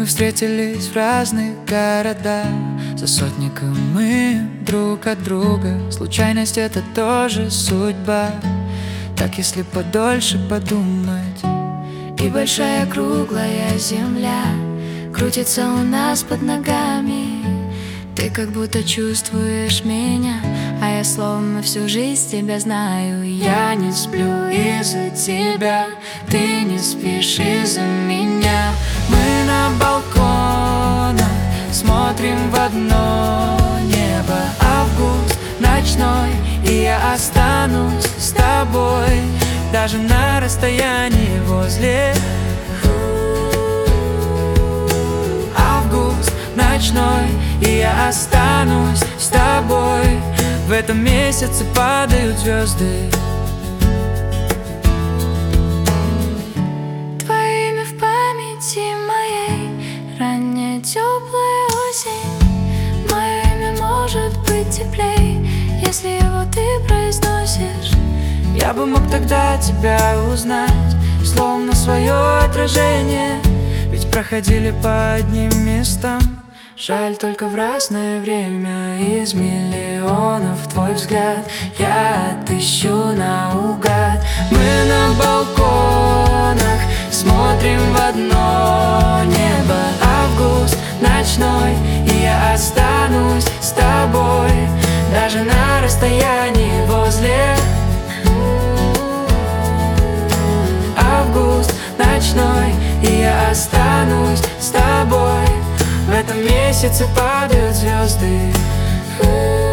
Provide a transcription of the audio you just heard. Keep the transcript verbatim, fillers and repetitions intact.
Мы встретились в разных городах, за сотни км друг от друга. Случайность — это тоже судьба, так если подольше подумать. И большая круглая земля крутится у нас под ногами. Ты как будто чувствуешь меня, а я словно всю жизнь тебя знаю. Я не сплю из-за тебя, ты не спишь из-за меня. Мы на балконах смотрим в одно небо. Август ночной, и я останусь с тобой, даже на расстоянии возле. Август ночной, и я останусь с тобой. В этом месяце падают звезды. Твое имя в памяти моей, ранняя теплая осень. Мое имя может быть теплей, если его ты произносишь. Я бы мог тогда тебя узнать, словно свое отражение, ведь проходили по одним местам. Жаль, только в разное время. Из миллионов твой взгляд я отыщу наугад. Мы на балконах смотрим в одно небо. Август ночной, и я останусь с тобой, даже на расстоянии возле. Август ночной, и я останусь с тобой. В этом месяце падают звезды.